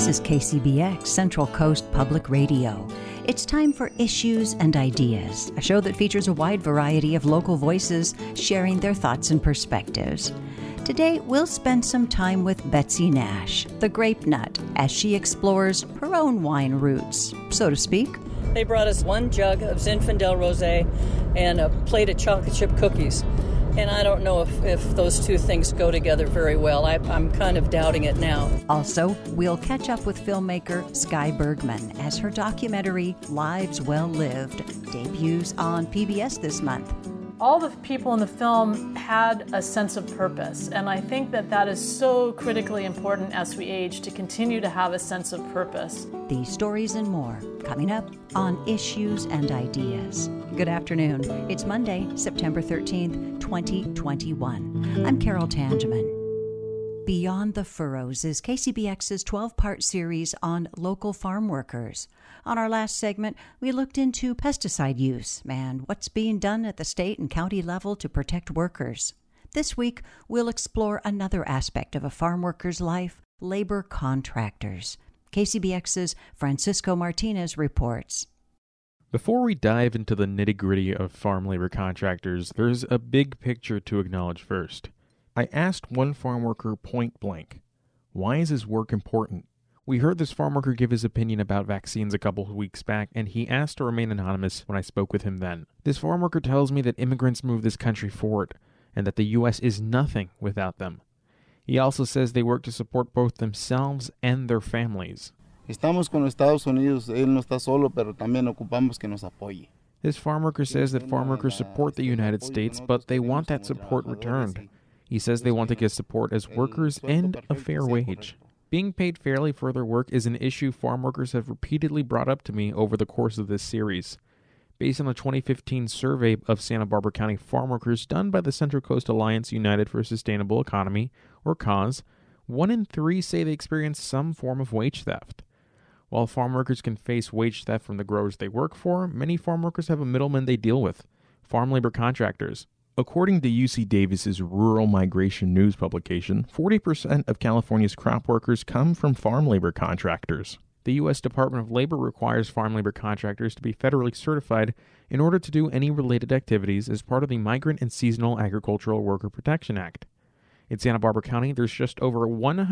This is KCBX, Central Coast Public Radio. It's time for Issues and Ideas, a show that features a wide variety of local voices sharing their thoughts and perspectives. Today, we'll spend some time with Betsy Nash, the grape nut, as she explores her own wine roots, so to speak. They brought us one jug of Zinfandel Rosé and a plate of chocolate chip cookies. And I don't know if those two things go together very well. I'm kind of doubting it now. Also, we'll catch up with filmmaker Skye Bergman as her documentary, Lives Well Lived, debuts on PBS this month. All the people in the film had a sense of purpose, and I think that is so critically important as we age, to continue to have a sense of purpose. These stories and more coming up on Issues and Ideas. Good afternoon. It's Monday, September 13th, 2021. I'm Carol Tangeman. Beyond the Furrows is KCBX's 12-part series on local farm workers. On our last segment, we looked into pesticide use and what's being done at the state and county level to protect workers. This week, we'll explore another aspect of a farm worker's life, labor contractors. KCBX's Francisco Martinez reports. Before we dive into the nitty-gritty of farm labor contractors, there's a big picture to acknowledge first. I asked one farm worker point blank, why is his work important? We heard this farm worker give his opinion about vaccines a couple of weeks back, and he asked to remain anonymous when I spoke with him then. This farm worker tells me that immigrants move this country forward, and that the U.S. is nothing without them. He also says they work to support both themselves and their families. Estamos con Estados Unidos, él no está solo, pero también ocupamos que nos apoye. This farm worker says that farm workers support the United States, but they want that support returned. He says they want to get support as workers and a fair wage. Being paid fairly for their work is an issue farm workers have repeatedly brought up to me over the course of this series. Based on a 2015 survey of Santa Barbara County farm workers done by the Central Coast Alliance United for a Sustainable Economy, or CAUSE, 1 in 3 say they experience some form of wage theft. While farm workers can face wage theft from the growers they work for, many farm workers have a middleman they deal with, farm labor contractors. According to UC Davis's Rural Migration News publication, 40% of California's crop workers come from farm labor contractors. The U.S. Department of Labor requires farm labor contractors to be federally certified in order to do any related activities as part of the Migrant and Seasonal Agricultural Worker Protection Act. In Santa Barbara County, there's just over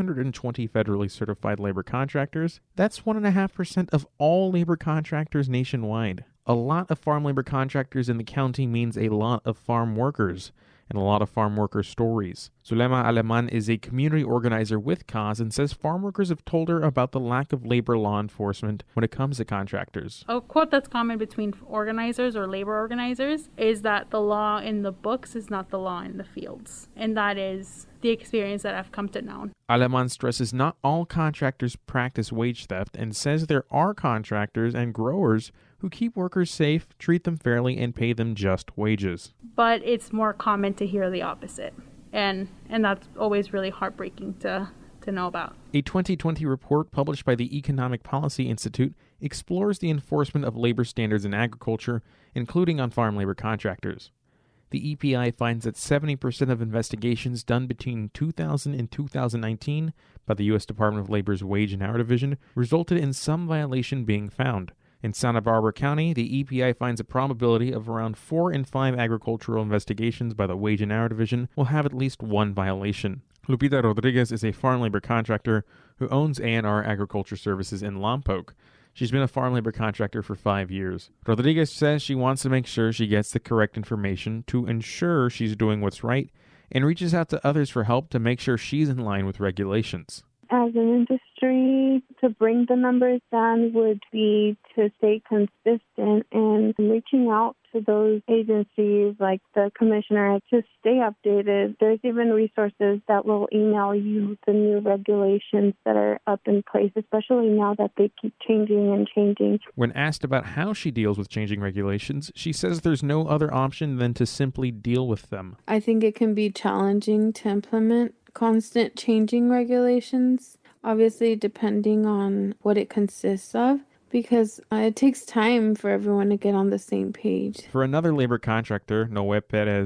120 federally certified labor contractors. That's 1.5% of all labor contractors nationwide. A lot of farm labor contractors in the county means a lot of farm workers and a lot of farm worker stories. Zulema Aleman is a community organizer with CAUSE and says farm workers have told her about the lack of labor law enforcement when it comes to contractors. A quote that's common between organizers or labor organizers is that the law in the books is not the law in the fields. And that is the experience that I've come to know. Aleman stresses not all contractors practice wage theft and says there are contractors and growers who keep workers safe, treat them fairly, and pay them just wages. But it's more common to hear the opposite. And that's always really heartbreaking to know about. A 2020 report published by the Economic Policy Institute explores the enforcement of labor standards in agriculture, including on farm labor contractors. The EPI finds that 70% of investigations done between 2000 and 2019 by the U.S. Department of Labor's Wage and Hour Division resulted in some violation being found. In Santa Barbara County, the EPI finds a probability of around 4 in 5 agricultural investigations by the Wage and Hour Division will have at least one violation. Lupita Rodriguez is a farm labor contractor who owns A&R Agriculture Services in Lompoc. She's been a farm labor contractor for 5 years. Rodriguez says she wants to make sure she gets the correct information to ensure she's doing what's right and reaches out to others for help to make sure she's in line with regulations. As an industry, to bring the numbers down would be to stay consistent and reaching out to those agencies like the commissioner to stay updated. There's even resources that will email you the new regulations that are up in place, especially now that they keep changing and changing. When asked about how she deals with changing regulations, she says there's no other option than to simply deal with them. I think it can be challenging to implement constant changing regulations, obviously depending on what it consists of, because it takes time for everyone to get on the same page. For another labor contractor, Noé Perez,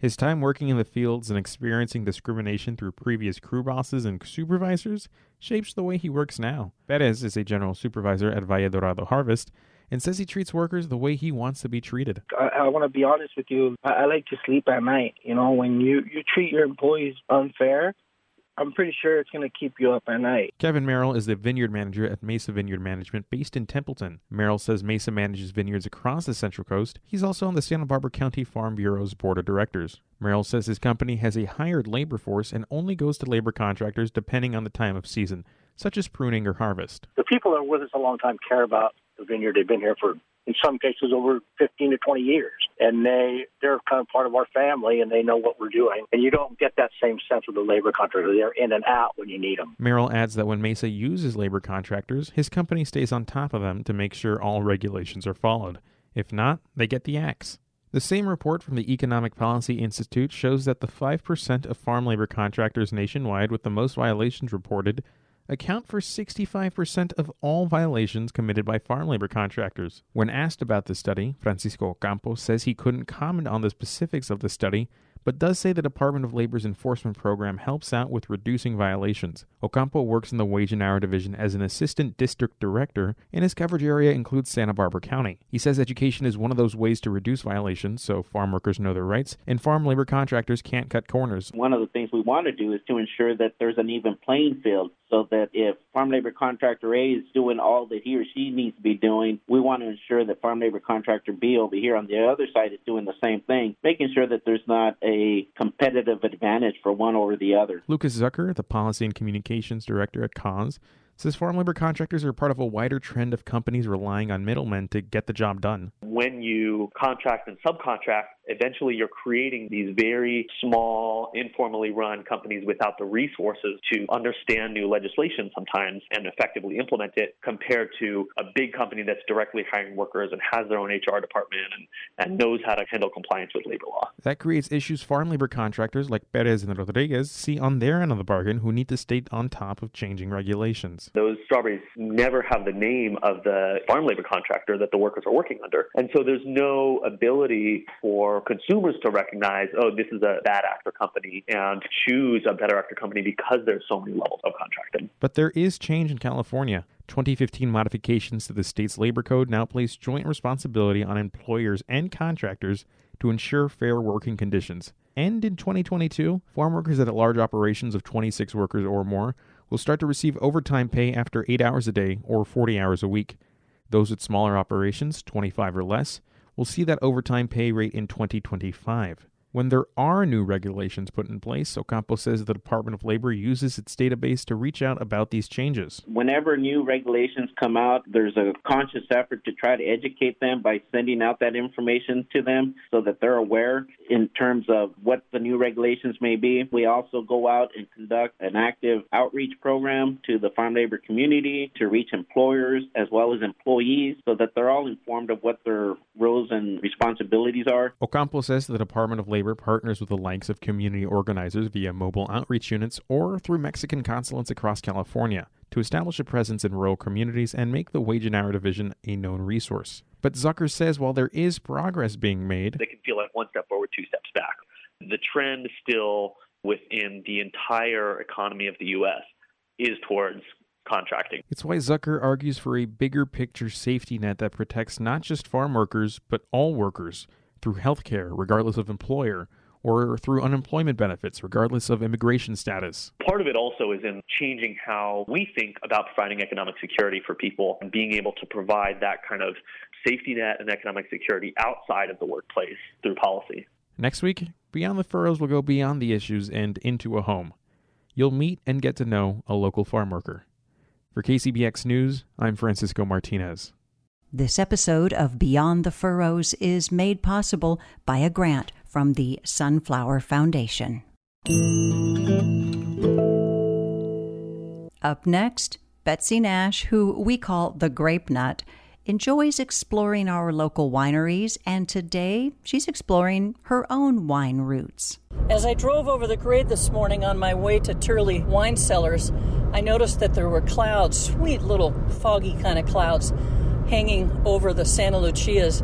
His time working in the fields and experiencing discrimination through previous crew bosses and supervisors shapes the way he works now. Perez is a general supervisor at Valle Dorado Harvest and says he treats workers the way he wants to be treated. I want to be honest with you. I like to sleep at night. You know, when you treat your employees unfair, I'm pretty sure it's going to keep you up at night. Kevin Merrill is the vineyard manager at Mesa Vineyard Management based in Templeton. Merrill says Mesa manages vineyards across the Central Coast. He's also on the Santa Barbara County Farm Bureau's board of directors. Merrill says his company has a hired labor force and only goes to labor contractors depending on the time of season, such as pruning or harvest. The people that are with us a long time care about the vineyard. They've been here for, in some cases, over 15 to 20 years. And they're kind of part of our family, and they know what we're doing. And you don't get that same sense with the labor contractor. They're in and out when you need them. Merrill adds that when Mesa uses labor contractors, his company stays on top of them to make sure all regulations are followed. If not, they get the axe. The same report from the Economic Policy Institute shows that the 5% of farm labor contractors nationwide with the most violations reported account for 65% of all violations committed by farm labor contractors. When asked about the study, Francisco Ocampo says he couldn't comment on the specifics of the study, but does say the Department of Labor's enforcement program helps out with reducing violations. Ocampo works in the Wage and Hour Division as an assistant district director, and his coverage area includes Santa Barbara County. He says education is one of those ways to reduce violations, so farm workers know their rights, and farm labor contractors can't cut corners. One of the things we want to do is to ensure that there's an even playing field, so that if farm labor contractor A is doing all that he or she needs to be doing, we want to ensure that farm labor contractor B over here on the other side is doing the same thing, making sure that there's not a competitive advantage for one over the other. Lucas Zucker, the Policy and Communications Director at CAUSE, says farm labor contractors are part of a wider trend of companies relying on middlemen to get the job done. When you contract and subcontract, eventually you're creating these very small, informally run companies without the resources to understand new legislation sometimes and effectively implement it, compared to a big company that's directly hiring workers and has their own HR department and knows how to handle compliance with labor law. That creates issues farm labor contractors like Perez and Rodriguez see on their end of the bargain, who need to stay on top of changing regulations. Those strawberries never have the name of the farm labor contractor that the workers are working under. And so there's no ability for consumers to recognize, oh, this is a bad actor company, and choose a better actor company because there's so many levels of contracting. But there is change in California. 2015 modifications to the state's labor code now place joint responsibility on employers and contractors to ensure fair working conditions. And in 2022, farm workers at large operations of 26 workers or more will start to receive overtime pay after 8 hours a day or 40 hours a week. Those with smaller operations, 25 or less, will see that overtime pay rate in 2025. When there are new regulations put in place, Ocampo says the Department of Labor uses its database to reach out about these changes. Whenever new regulations come out, there's a conscious effort to try to educate them by sending out that information to them so that they're aware in terms of what the new regulations may be. We also go out and conduct an active outreach program to the farm labor community to reach employers as well as employees so that they're all informed of what their roles and responsibilities are. Ocampo says the Department of Labor partners with the likes of community organizers via mobile outreach units or through Mexican consulates across California to establish a presence in rural communities and make the Wage and Hour Division a known resource. But Zucker says while there is progress being made, they can feel like one step forward, two steps back. The trend still within the entire economy of the U.S. is towards contracting. It's why Zucker argues for a bigger picture safety net that protects not just farm workers, but all workers, through health care, regardless of employer, or through unemployment benefits, regardless of immigration status. Part of it also is in changing how we think about providing economic security for people and being able to provide that kind of safety net and economic security outside of the workplace through policy. Next week, Beyond the Furrows will go beyond the issues and into a home. You'll meet and get to know a local farm worker. For KCBX News, I'm Francisco Martinez. This episode of Beyond the Furrows is made possible by a grant from the Sunflower Foundation. Up next, Betsy Nash, who we call the Grape Nut, enjoys exploring our local wineries, and today she's exploring her own wine roots. As I drove over the grade this morning on my way to Turley Wine Cellars, I noticed that there were clouds, sweet little foggy kind of clouds, hanging over the Santa Lucias.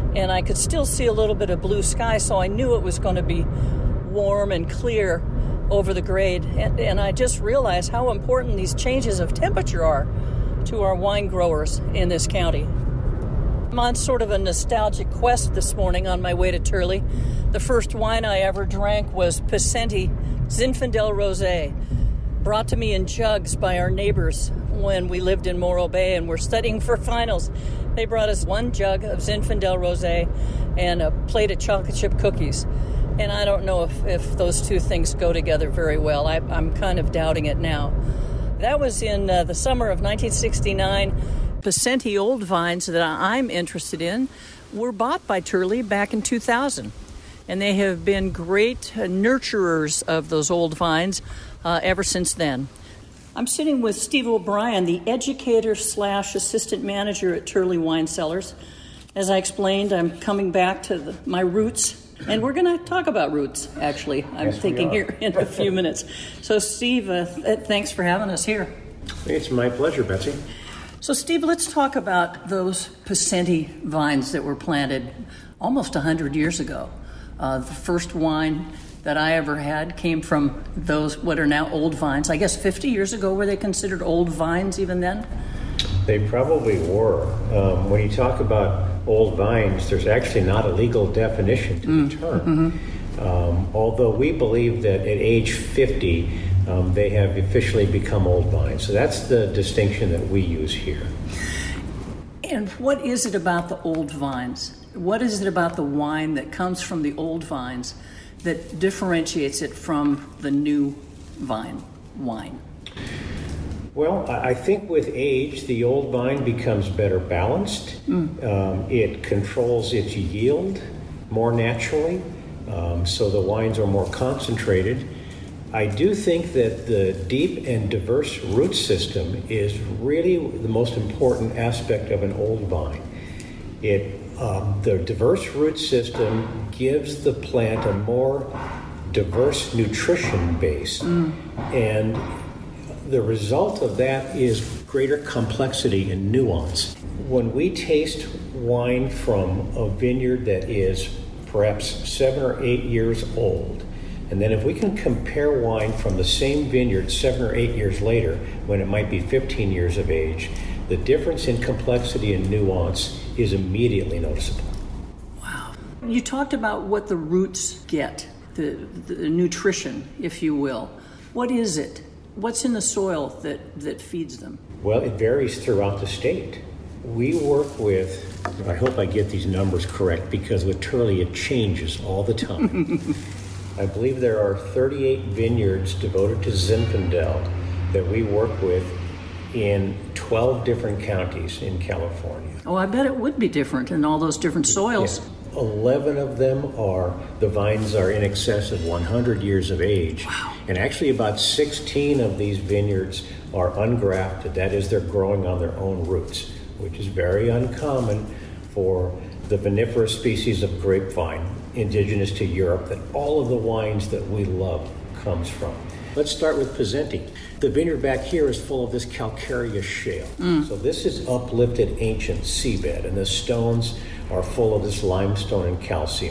and I could still see a little bit of blue sky, so I knew it was going to be warm and clear over the grade. And I just realized how important these changes of temperature are to our wine growers in this county. I'm on sort of a nostalgic quest this morning on my way to Turley. The first wine I ever drank was Pacenti Zinfandel Rosé, brought to me in jugs by our neighbors when we lived in Morro Bay and were studying for finals. They brought us 1 jug of Zinfandel Rosé and a plate of chocolate chip cookies. And I don't know if those two things go together very well. I'm kind of doubting it now. That was in the summer of 1969. Pacenti old vines that I'm interested in were bought by Turley back in 2000. And they have been great nurturers of those old vines ever since then. I'm sitting with Steve O'Brien, the educator/assistant manager at Turley Wine Cellars. As I explained, I'm coming back to my roots, and we're going to talk about roots, actually, I'm thinking here in a few minutes. So, Steve, thanks for having us here. It's my pleasure, Betsy. So, Steve, let's talk about those Pacenti vines that were planted almost 100 years ago. The first wine that I ever had came from those what are now old vines. I guess 50 years ago, were they considered old vines even then? They probably were. When you talk about old vines, there's actually not a legal definition to the term. Although we believe that at age 50, they have officially become old vines. So that's the distinction that we use here. And what is it about the old vines? What is it about the wine that comes from the old vines that differentiates it from the new wine? Well, I think with age, the old vine becomes better balanced. It controls its yield more naturally, so the wines are more concentrated. I do think that the deep and diverse root system is really the most important aspect of an old vine. The diverse root system gives the plant a more diverse nutrition base, and the result of that is greater complexity and nuance. When we taste wine from a vineyard that is perhaps 7 or 8 years old, and then if we can compare wine from the same vineyard 7 or 8 years later, when it might be 15 years of age, the difference in complexity and nuance is immediately noticeable. Wow. You talked about what the roots get, the nutrition, if you will. What is it? What's in the soil that feeds them? Well, it varies throughout the state. We work with, I hope I get these numbers correct, because with Turley it changes all the time. I believe there are 38 vineyards devoted to Zinfandel that we work with in 12 different counties in California. Oh, I bet it would be different in all those different soils. Yeah. 11 of them the vines are in excess of 100 years of age. Wow. And actually about 16 of these vineyards are ungrafted. That is, they're growing on their own roots, which is very uncommon for the viniferous species of grapevine indigenous to Europe that all of the wines that we love comes from. Let's start with Pacenti. The vineyard back here is full of this calcareous shale. So this is uplifted ancient seabed, and the stones are full of this limestone and calcium.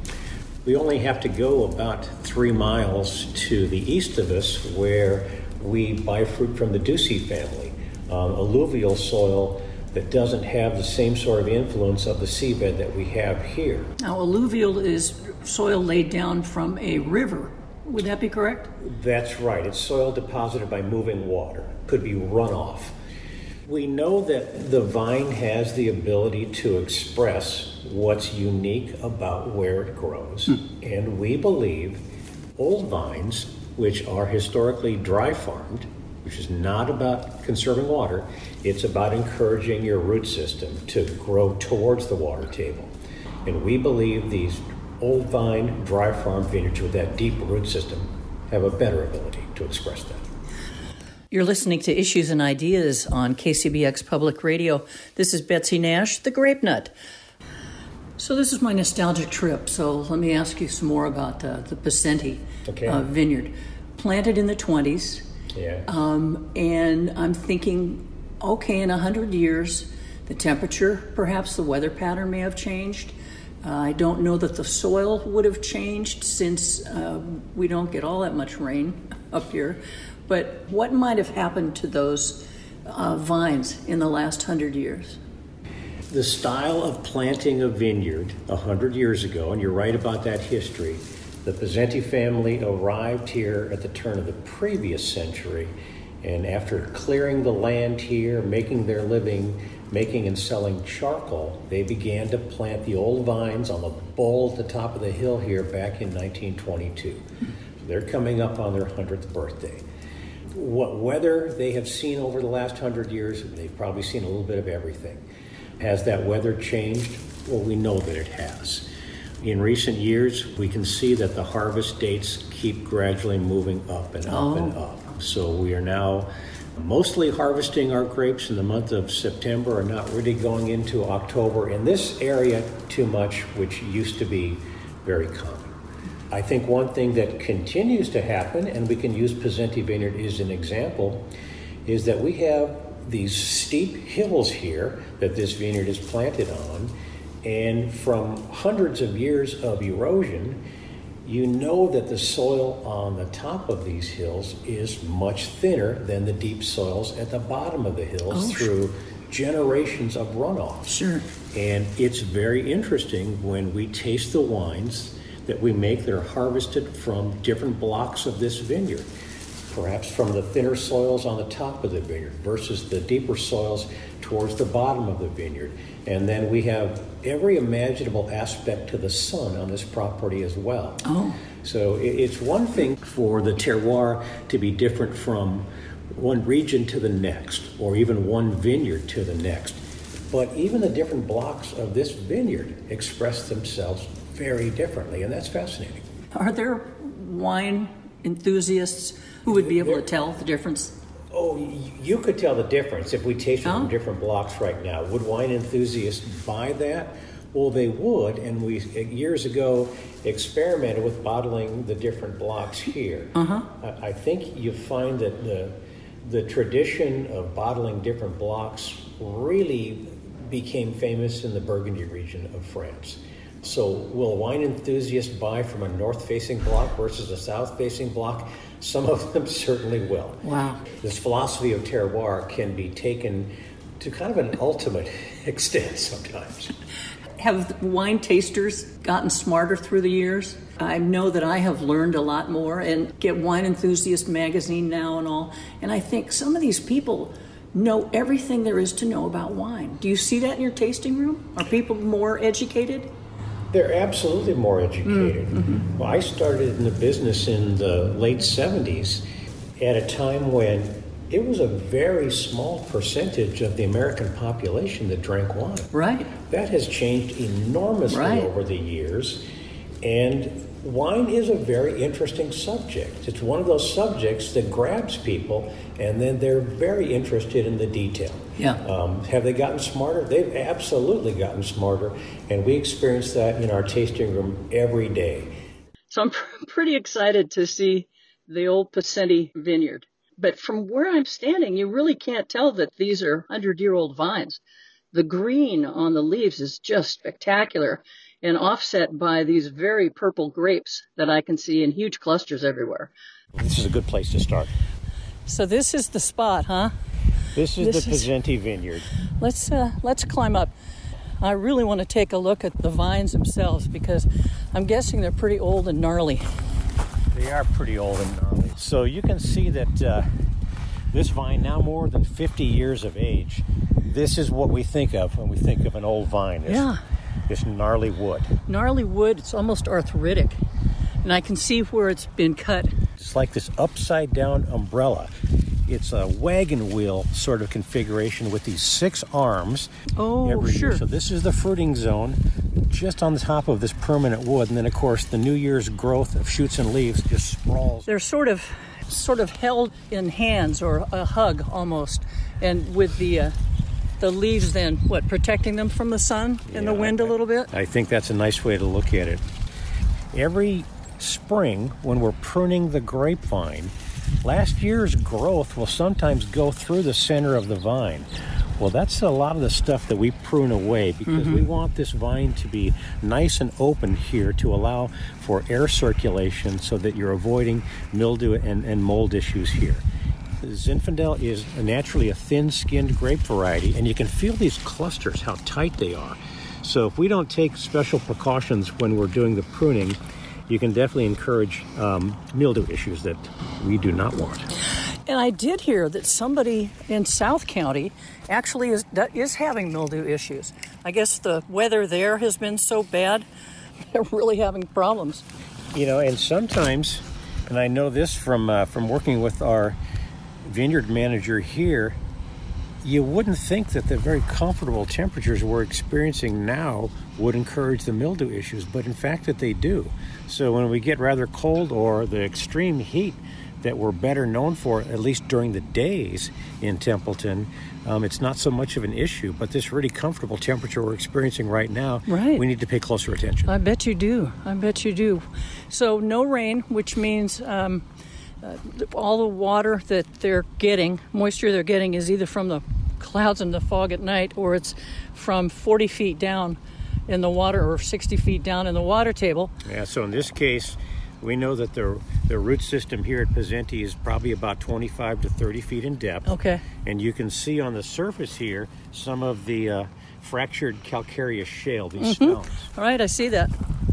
We only have to go about 3 miles to the east of us where we buy fruit from the Ducey family, alluvial soil that doesn't have the same sort of influence of the seabed that we have here. Now, alluvial is soil laid down from a river. Would that be correct? That's right. It's soil deposited by moving water. Could be runoff. We know that the vine has the ability to express what's unique about where it grows. And we believe old vines, which are historically dry farmed, which is not about conserving water, it's about encouraging your root system to grow towards the water table. And we believe these old vine, dry farm vineyards with that deep root system have a better ability to express that. You're listening to Issues and Ideas on KCBX Public Radio. This is Betsy Nash, the Grape Nut. So this is my nostalgic trip, so let me ask you some more about the Pacenti vineyard. Planted in the 20s. Yeah. And I'm thinking, okay, in 100 years, the temperature, perhaps the weather pattern may have changed. I don't know that the soil would have changed since we don't get all that much rain up here. But what might have happened to those vines in the last 100 years? The style of planting a vineyard 100 years ago, and you're right about that history, the Pizzenti family arrived here at the turn of the previous century, and after clearing the land here, making their living, making and selling charcoal, they began to plant the old vines on the bowl at the top of the hill here back in 1922. They're coming up on their 100th birthday. What weather they have seen over the last 100 years, they've probably seen a little bit of everything. Has that weather changed? Well, we know that it has. In recent years, we can see that the harvest dates keep gradually moving up and up and up. So we are now mostly harvesting our grapes in the month of September and not really going into October in this area too much, which used to be very common. I think one thing that continues to happen, and we can use Pizzenti Vineyard as an example, is that we have these steep hills here that this vineyard is planted on, and from hundreds of years of erosion, you know that the soil on the top of these hills is much thinner than the deep soils at the bottom of the hills through generations of runoff. Sure. And it's very interesting when we taste the wines that we make that are harvested from different blocks of this vineyard. Perhaps from the thinner soils on the top of the vineyard versus the deeper soils towards the bottom of the vineyard. And then we have every imaginable aspect to the sun on this property as well. So it's one thing for the terroir to be different from one region to the next, or even one vineyard to the next. But even the different blocks of this vineyard express themselves very differently, and that's fascinating. Are there wine enthusiasts who would be able to tell the difference? Oh, you could tell the difference if we tasted from different blocks right now. Would wine enthusiasts buy that? Well, they would, and we years ago experimented with bottling the different blocks here. I think you find that the tradition of bottling different blocks really became famous in the Burgundy region of France. So will wine enthusiasts buy from a north-facing block versus a south-facing block? Some of them certainly will. Wow. This philosophy of terroir can be taken to kind of an ultimate extent sometimes. Have wine tasters gotten smarter through the years? I know that I have learned a lot more and get Wine Enthusiast magazine now and all. And I think some of these people know everything there is to know about wine. Do you see that in your tasting room? Are people more educated? They're absolutely more educated. Well, I started in the business in the late 70s at a time when it was a very small percentage of the American population that drank wine. Right. That has changed enormously over the years. And wine is a very interesting subject. It's one of those subjects that grabs people, and then they're very interested in the detail. Have they gotten smarter? They've absolutely gotten smarter, and we experience that in our tasting room every day. So I'm pretty excited to see the old Pizzenti vineyard. But from where I'm standing, you really can't tell that these are 100-year-old vines. The green on the leaves is just spectacular and offset by these very purple grapes that I can see in huge clusters everywhere. This is a good place to start. So this is the spot, huh? This is the Pizzenti vineyard. Let's climb up. I really want to take a look at the vines themselves because I'm guessing they're pretty old and gnarly. They are pretty old and gnarly. So you can see that this vine, now more than 50 years of age, this is what we think of when we think of an old vine. This gnarly wood. Gnarly wood, it's almost arthritic. And I can see where it's been cut. It's like this upside down umbrella. It's a wagon wheel sort of configuration with these 6 arms every year. So this is the fruiting zone just on the top of this permanent wood. And then, of course, the New Year's growth of shoots and leaves just sprawls. They're sort of held in hands, or a hug almost. And with the leaves then, protecting them from the sun and the wind a little bit? I think that's a nice way to look at it. Every spring, when we're pruning the grapevine, last year's growth will sometimes go through the center of the vine. Well, that's a lot of the stuff that we prune away because we want this vine to be nice and open here to allow for air circulation so that you're avoiding mildew and mold issues here. Zinfandel is naturally a thin-skinned grape variety, and you can feel these clusters, how tight they are. So if we don't take special precautions when we're doing the pruning, you can definitely encourage mildew issues that we do not want. And I did hear that somebody in South County actually is having mildew issues. I guess the weather there has been so bad, they're really having problems. You know, and sometimes, and I know this from working with our vineyard manager here, you wouldn't think that the very comfortable temperatures we're experiencing now would encourage the mildew issues, but in fact that they do. So when we get rather cold or the extreme heat that we're better known for, at least during the days in Templeton, it's not so much of an issue, but this really comfortable temperature we're experiencing right now, we need to pay closer attention. I bet you do. So no rain, which means all the water that they're getting, moisture they're getting, is either from the clouds and the fog at night, or it's from 40 feet down in the water or 60 feet down in the water table. Yeah, so in this case, we know that the root system here at Pezenti is probably about 25 to 30 feet in depth. Okay. And you can see on the surface here some of the fractured calcareous shale, these stones. All right, I see that.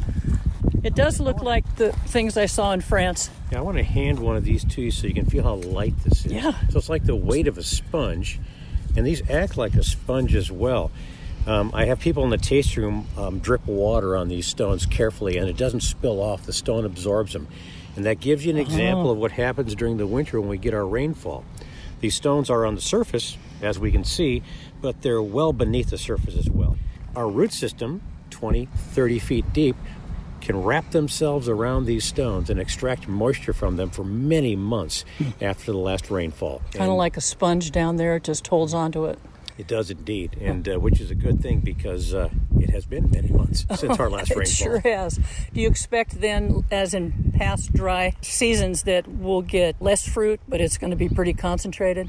It does look like the things I saw in France. Yeah, I want to hand one of these to you so you can feel how light this is. Yeah. So it's like the weight of a sponge, and these act like a sponge as well. I have people in the taste room drip water on these stones carefully, and it doesn't spill off. The stone absorbs them. And that gives you an example of what happens during the winter when we get our rainfall. These stones are on the surface, as we can see, but they're well beneath the surface as well. Our root system, 20, 30 feet deep, can wrap themselves around these stones and extract moisture from them for many months after the last rainfall. Kind of like a sponge down there, it just holds onto it. It does indeed, and which is a good thing because it has been many months since our last rainfall. It sure has. Do you expect then, as in past dry seasons, that we'll get less fruit, but it's going to be pretty concentrated?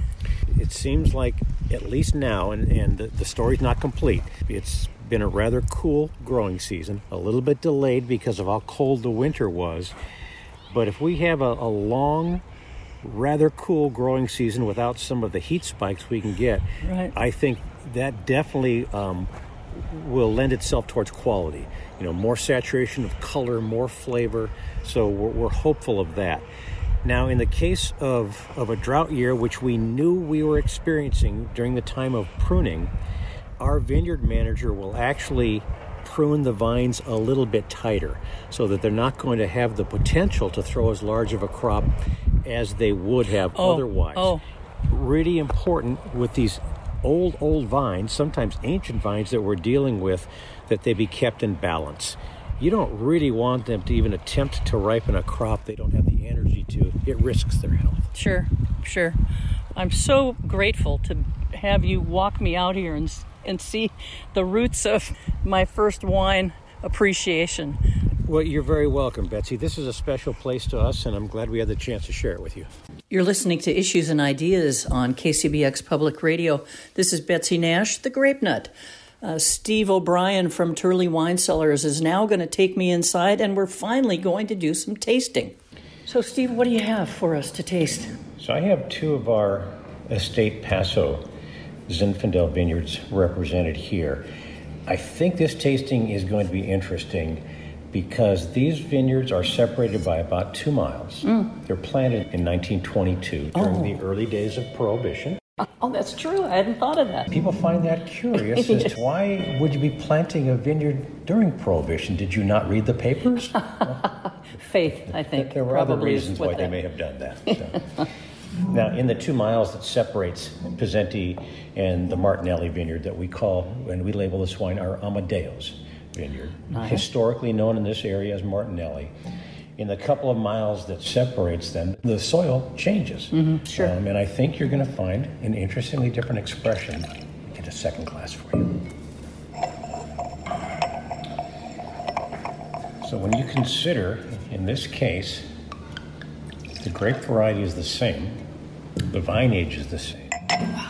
It seems like, at least now, and the story's not complete, it's been a rather cool growing season, a little bit delayed because of how cold the winter was. But if we have a long, rather cool growing season without some of the heat spikes we can get, I think that definitely will lend itself towards quality. You know, more saturation of color, more flavor. So we're hopeful of that. Now, in the case of a drought year, which we knew we were experiencing during the time of pruning, our vineyard manager will actually prune the vines a little bit tighter so that they're not going to have the potential to throw as large of a crop as they would have otherwise. Really important with these old vines, sometimes ancient vines that we're dealing with, that they be kept in balance. You don't really want them to even attempt to ripen a crop they don't have the energy to. It risks their health. Sure. I'm so grateful to have you walk me out here and see the roots of my first wine appreciation. Well, you're very welcome, Betsy. This is a special place to us, and I'm glad we had the chance to share it with you. You're listening to Issues and Ideas on KCBX Public Radio. This is Betsy Nash, the Grape Nut. Steve O'Brien from Turley Wine Cellars is now going to take me inside, and we're finally going to do some tasting. So, Steve, what do you have for us to taste? So I have two of our Estate Paso Zinfandel vineyards represented here. I think this tasting is going to be interesting because these vineyards are separated by about 2 miles. They're planted in 1922 during the early days of Prohibition. Oh, that's true. I hadn't thought of that. People find that curious as to why would you be planting a vineyard during Prohibition? Did you not read the papers? Faith, I think. There were other reasons why they may have done that. So. Now, in the 2 miles that separates Pezenti and the Martinelli vineyard that we call, and we label this wine, our Amadeo's vineyard, historically known in this area as Martinelli. In the couple of miles that separates them, the soil changes. Sure. And I think you're going to find an interestingly different expression. Get a second glass for you. So when you consider, in this case, the grape variety is the same, the vine age is the same. Wow,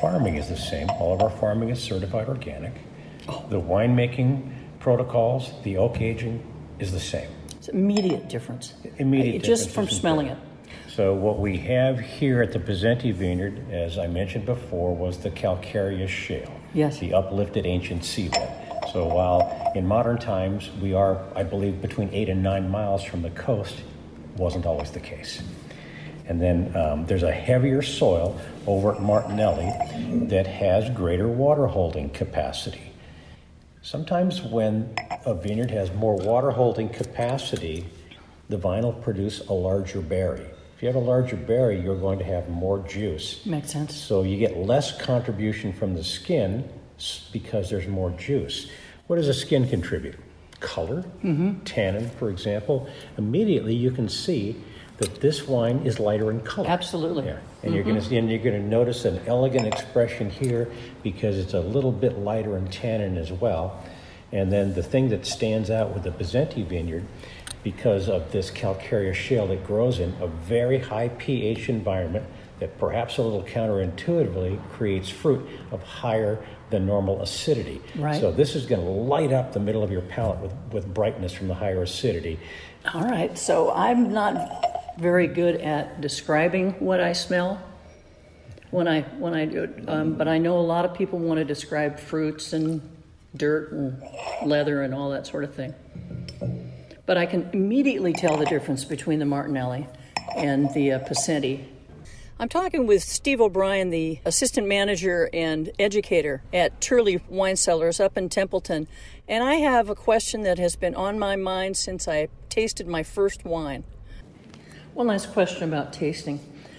farming is the same. All of our farming is certified organic. The winemaking protocols, the oak aging is the same. It's immediate difference. Immediate just difference from smelling it. So what we have here at the Pizzenti Vineyard, as I mentioned before, was the calcareous shale. Yes. The uplifted ancient seabed. So while in modern times we are, I believe, between 8 and 9 miles from the coast, wasn't always the case. And then there's a heavier soil over at Martinelli that has greater water holding capacity. Sometimes when a vineyard has more water holding capacity, the vine will produce a larger berry. If you have a larger berry, you're going to have more juice. Makes sense. So you get less contribution from the skin because there's more juice. What does the skin contribute? Color, tannin, for example. Immediately you can see that this wine is lighter in color. Absolutely. Yeah. And you're going to notice an elegant expression here because it's a little bit lighter in tannin as well. And then the thing that stands out with the Pizzenti vineyard, because of this calcareous shale that grows in a very high pH environment that perhaps a little counterintuitively creates fruit of higher than normal acidity. Right. So this is going to light up the middle of your palate with brightness from the higher acidity. All right, so I'm not very good at describing what I smell when I do it, but I know a lot of people want to describe fruits and dirt and leather and all that sort of thing. But I can immediately tell the difference between the Martinelli and the Pizzenti. I'm talking with Steve O'Brien, the assistant manager and educator at Turley Wine Cellars up in Templeton. And I have a question that has been on my mind since I tasted my first wine. One last question about tasting.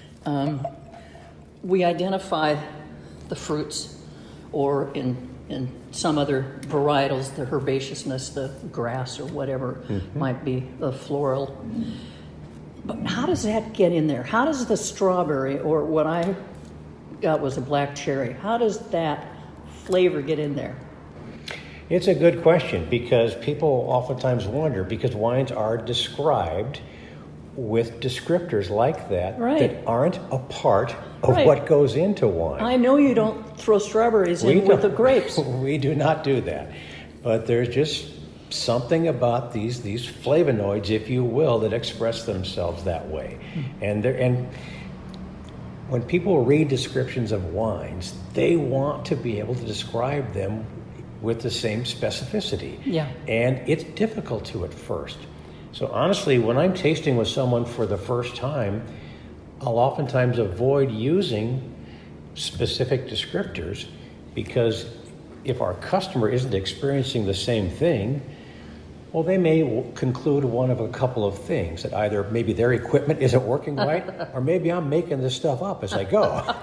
We identify the fruits, or in some other varietals, the herbaceousness, the grass or whatever might be, the floral. But how does that get in there? How does the strawberry, or what I got was a black cherry, how does that flavor get in there? It's a good question because people oftentimes wonder, because wines are described with descriptors like that that aren't a part of what goes into wine. I know you don't throw strawberries in with the grapes. We do not do that. But there's just something about these flavonoids, if you will, that express themselves that way. And when people read descriptions of wines, they want to be able to describe them with the same specificity. Yeah. And it's difficult to at first. So honestly, when I'm tasting with someone for the first time, I'll oftentimes avoid using specific descriptors because if our customer isn't experiencing the same thing, well, they may conclude one of a couple of things, that either maybe their equipment isn't working right, or maybe I'm making this stuff up as I go.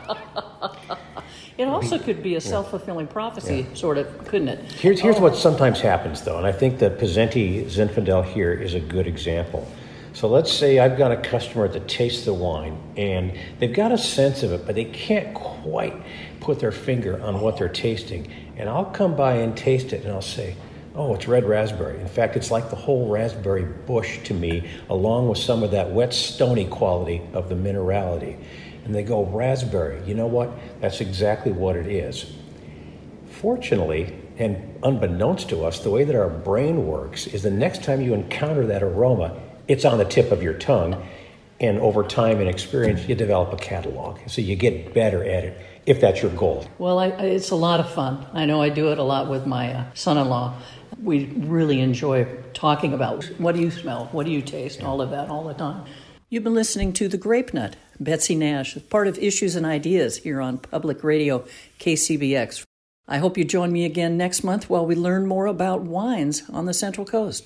It also could be a self-fulfilling prophecy, sort of, couldn't it? Here's what sometimes happens, though, and I think the Pizzenti Zinfandel here is a good example. So let's say I've got a customer that tastes the wine, and they've got a sense of it, but they can't quite put their finger on what they're tasting. And I'll come by and taste it, and I'll say, oh, it's red raspberry. In fact, it's like the whole raspberry bush to me, along with some of that wet, stony quality of the minerality. And they go, raspberry, you know what? That's exactly what it is. Fortunately, and unbeknownst to us, the way that our brain works is the next time you encounter that aroma, it's on the tip of your tongue. And over time and experience, you develop a catalog. So you get better at it, if that's your goal. Well, it's a lot of fun. I know I do it a lot with my son-in-law. We really enjoy talking about what do you smell, what do you taste, all of that all the time. You've been listening to The Grape Nut, Betsy Nash, part of Issues and Ideas here on Public Radio KCBX. I hope you join me again next month while we learn more about wines on the Central Coast.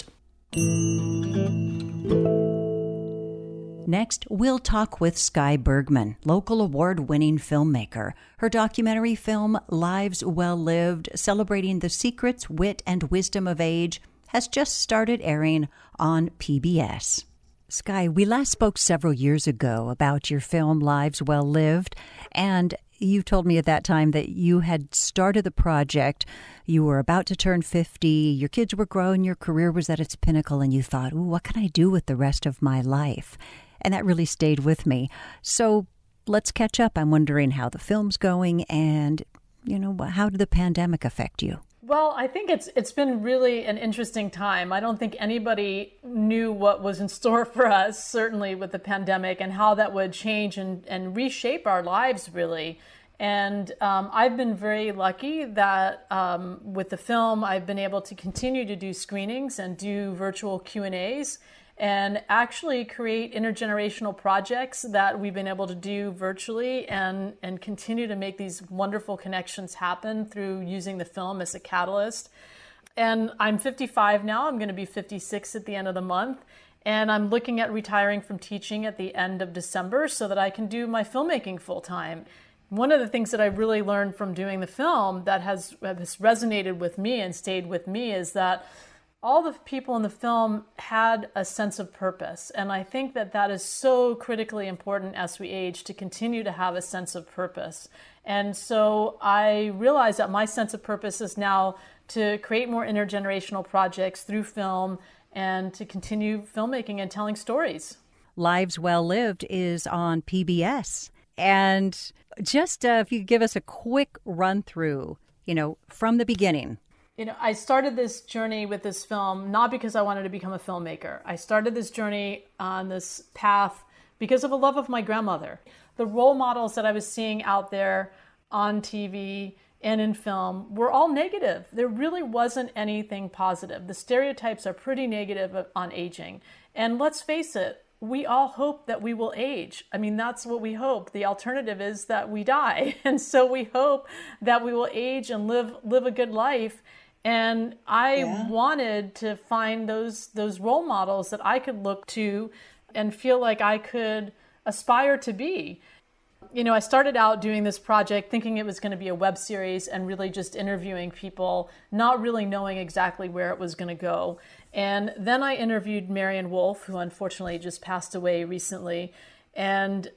Next, we'll talk with Skye Bergman, local award-winning filmmaker. Her documentary film, Lives Well Lived, celebrating the secrets, wit, and wisdom of age, has just started airing on PBS. Skye, we last spoke several years ago about your film, Lives Well Lived, and you told me at that time that you had started the project, you were about to turn 50, your kids were growing, your career was at its pinnacle, and you thought, ooh, what can I do with the rest of my life? And that really stayed with me. So let's catch up. I'm wondering how the film's going and, how did the pandemic affect you? Well, I think it's been really an interesting time. I don't think anybody knew what was in store for us, certainly with the pandemic, and how that would change and reshape our lives, really. And I've been very lucky that with the film, I've been able to continue to do screenings and do virtual Q&As and actually create intergenerational projects that we've been able to do virtually and continue to make these wonderful connections happen through using the film as a catalyst. And I'm 55 now. I'm going to be 56 at the end of the month. And I'm looking at retiring from teaching at the end of December so that I can do my filmmaking full time. One of the things that I really learned from doing the film that has resonated with me and stayed with me is that all the people in the film had a sense of purpose. And I think that that is so critically important as we age, to continue to have a sense of purpose. And so I realized that my sense of purpose is now to create more intergenerational projects through film and to continue filmmaking and telling stories. Lives Well Lived is on PBS. And just if you could give us a quick run through, from the beginning. I started this journey with this film not because I wanted to become a filmmaker. I started this journey on this path because of a love of my grandmother. The role models that I was seeing out there on TV and in film were all negative. There really wasn't anything positive. The stereotypes are pretty negative on aging. And let's face it, we all hope that we will age. I mean, that's what we hope. The alternative is that we die. And so we hope that we will age and live a good life. And I wanted to find those role models that I could look to and feel like I could aspire to be. I started out doing this project thinking it was going to be a web series and really just interviewing people, not really knowing exactly where it was going to go. And then I interviewed Marion Wolf, who unfortunately just passed away recently. And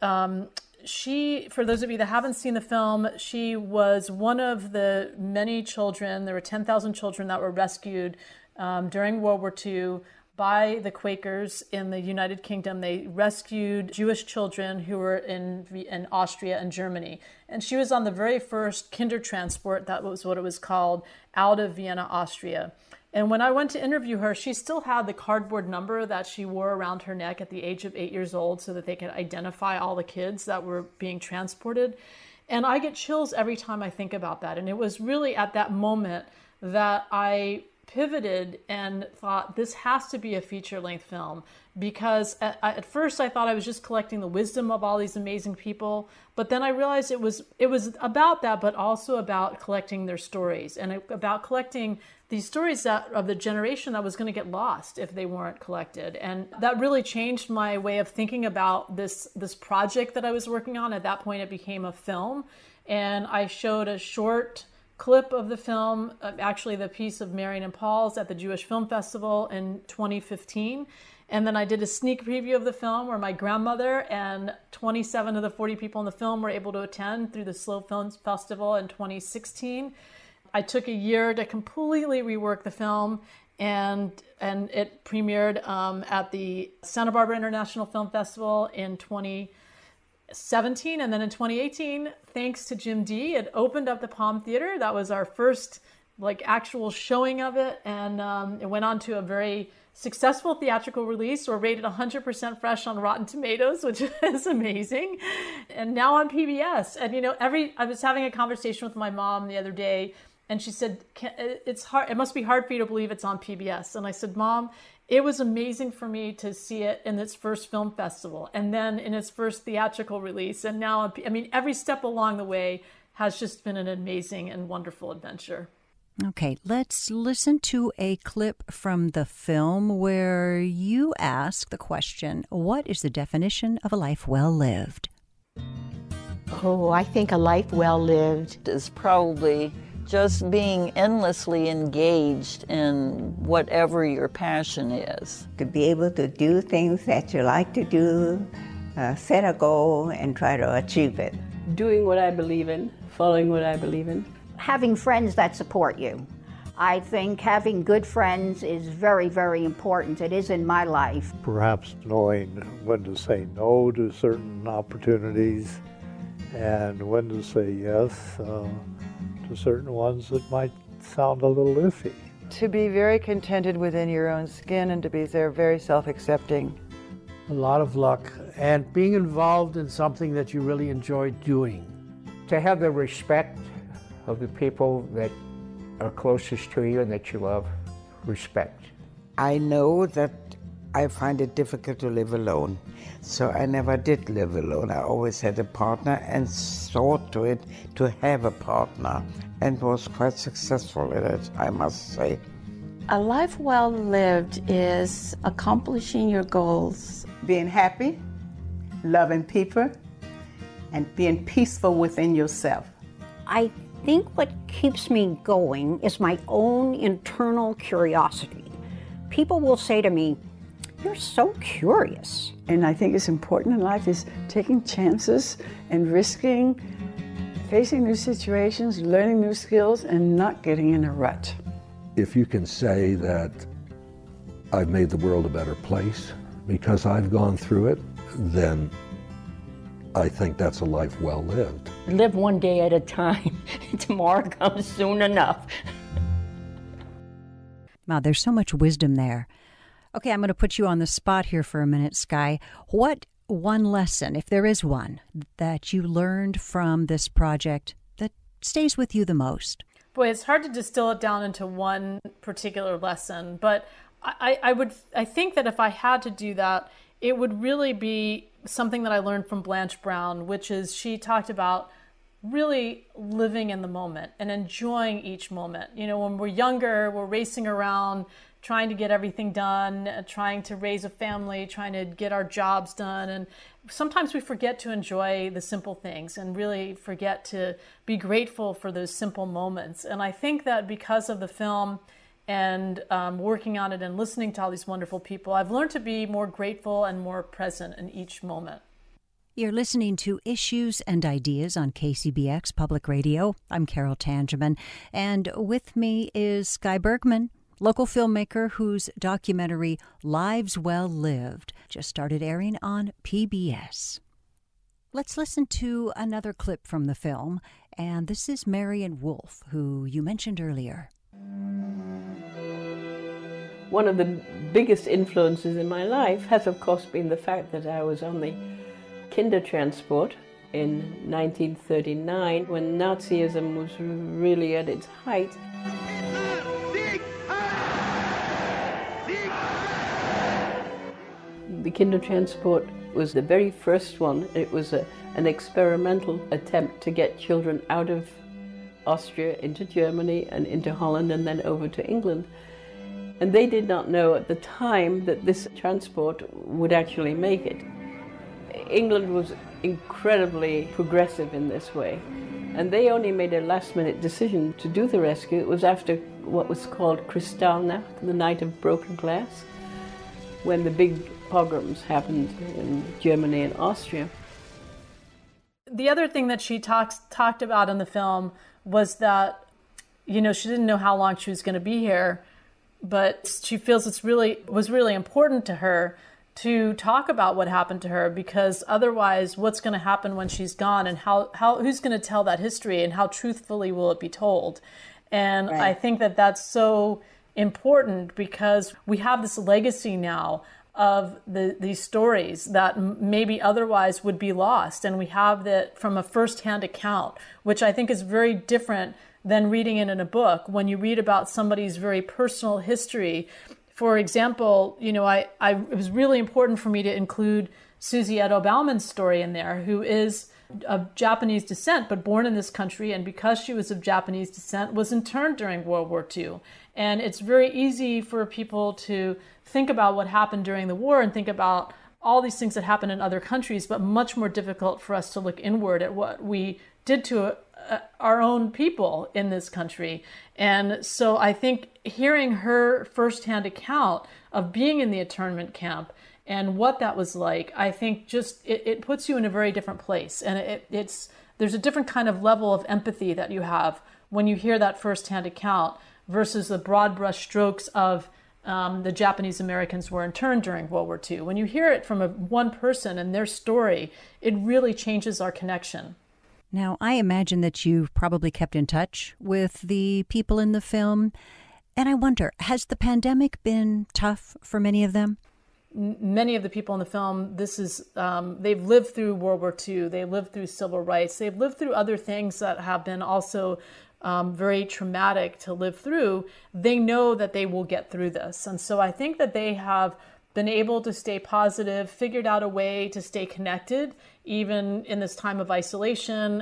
she, for those of you that haven't seen the film, she was one of the many children. There were 10,000 children that were rescued during World War II by the Quakers in the United Kingdom. They rescued Jewish children who were in Austria and Germany. And she was on the very first Kindertransport, that was what it was called, out of Vienna, Austria. And when I went to interview her, she still had the cardboard number that she wore around her neck at the age of 8 years old so that they could identify all the kids that were being transported. And I get chills every time I think about that. And it was really at that moment that I pivoted and thought, this has to be a feature-length film, because at first I thought I was just collecting the wisdom of all these amazing people, but then I realized it was about that, but also about collecting their stories and about collecting these stories of the generation that was going to get lost if they weren't collected. And that really changed my way of thinking about this project that I was working on. At that point, it became a film, and I showed a short clip of the film, actually the piece of Marion and Paul's at the Jewish Film Festival in 2015. And then I did a sneak preview of the film where my grandmother and 27 of the 40 people in the film were able to attend through the Slow Film Festival in 2016. I took a year to completely rework the film, and it premiered at the Santa Barbara International Film Festival in 2017, and then in 2018, thanks to Jim D, it opened up the Palm Theater. That was our first actual showing of it, and it went on to a very successful theatrical release. We're rated 100% fresh on Rotten Tomatoes, which is amazing, and now on PBS. And I was having a conversation with my mom the other day, and she said, "It's hard. It must be hard for you to believe it's on PBS." And I said, "Mom, it was amazing for me to see it in its first film festival and then in its first theatrical release. And now, every step along the way has just been an amazing and wonderful adventure." Okay, let's listen to a clip from the film where you ask the question, what is the definition of a life well lived? Oh, I think a life well lived is probably just being endlessly engaged in whatever your passion is. To be able to do things that you like to do, set a goal and try to achieve it. Doing what I believe in, following what I believe in. Having friends that support you. I think having good friends is very, very important. It is in my life. Perhaps knowing when to say no to certain opportunities and when to say yes to certain ones that might sound a little iffy. To be very contented within your own skin and to be very self-accepting. A lot of luck and being involved in something that you really enjoy doing. To have the respect of the people that are closest to you and that you love. Respect. I know that I find it difficult to live alone, so I never did live alone. I always had a partner and sought to it to have a partner, and was quite successful in it, I must say. A life well lived is accomplishing your goals. Being happy, loving people, and being peaceful within yourself. I think what keeps me going is my own internal curiosity. People will say to me, "You're so curious." And I think it's important in life is taking chances and risking, facing new situations, learning new skills, and not getting in a rut. If you can say that I've made the world a better place because I've gone through it, then I think that's a life well lived. Live one day at a time. Tomorrow comes soon enough. Wow, there's so much wisdom there. Okay, I'm going to put you on the spot here for a minute, Sky. What one lesson, if there is one, that you learned from this project that stays with you the most? Boy, it's hard to distill it down into one particular lesson, but I think that if I had to do that, it would really be something that I learned from Blanche Brown, which is she talked about really living in the moment and enjoying each moment. You know, when we're younger, we're racing around, trying to get everything done, trying to raise a family, trying to get our jobs done. And sometimes we forget to enjoy the simple things and really forget to be grateful for those simple moments. And I think that because of the film and working on it and listening to all these wonderful people, I've learned to be more grateful and more present in each moment. You're listening to Issues and Ideas on KCBX Public Radio. I'm Carol Tangeman, and with me is Sky Bergman, local filmmaker whose documentary Lives Well Lived just started airing on PBS. Let's listen to another clip from the film, and this is Marion Wolf, who you mentioned earlier. One of the biggest influences in my life has, of course, been the fact that I was on the Kindertransport in 1939 when Nazism was really at its height. The Kindertransport was the very first one. It was an experimental attempt to get children out of Austria into Germany and into Holland and then over to England. And they did not know at the time that this transport would actually make it. England was incredibly progressive in this way, and they only made a last-minute decision to do the rescue. It was after what was called Kristallnacht, the Night of Broken Glass, when the big pogroms happened in Germany and Austria. The other thing that she talked about in the film was that, you know, she didn't know how long she was going to be here, but she feels was really important to her to talk about what happened to her, because otherwise what's going to happen when she's gone, and who's going to tell that history, and how truthfully will it be told? And right. I think that that's so important because we have this legacy now of these stories that maybe otherwise would be lost. And we have that from a firsthand account, which I think is very different than reading it in a book. When you read about somebody's very personal history, for example, you know, it was really important for me to include Susie Edo Bauman's story in there, who is of Japanese descent, but born in this country, and because she was of Japanese descent, was interned during World War II. And it's very easy for people to think about what happened during the war and think about all these things that happened in other countries, but much more difficult for us to look inward at what we did to our own people in this country. And so I think hearing her firsthand account of being in the internment camp and what that was like, I think just it puts you in a very different place. And there's a different kind of level of empathy that you have when you hear that firsthand account versus the broad brush strokes of the Japanese Americans were interned during World War II. When you hear it from one person and their story, it really changes our connection. Now, I imagine that you've probably kept in touch with the people in the film. And I wonder, has the pandemic been tough for many of them? Many of the people in the film, they've lived through World War II, they've lived through civil rights, they've lived through other things that have been also very traumatic to live through. They know that they will get through this. And so I think that they have been able to stay positive, figured out a way to stay connected, even in this time of isolation.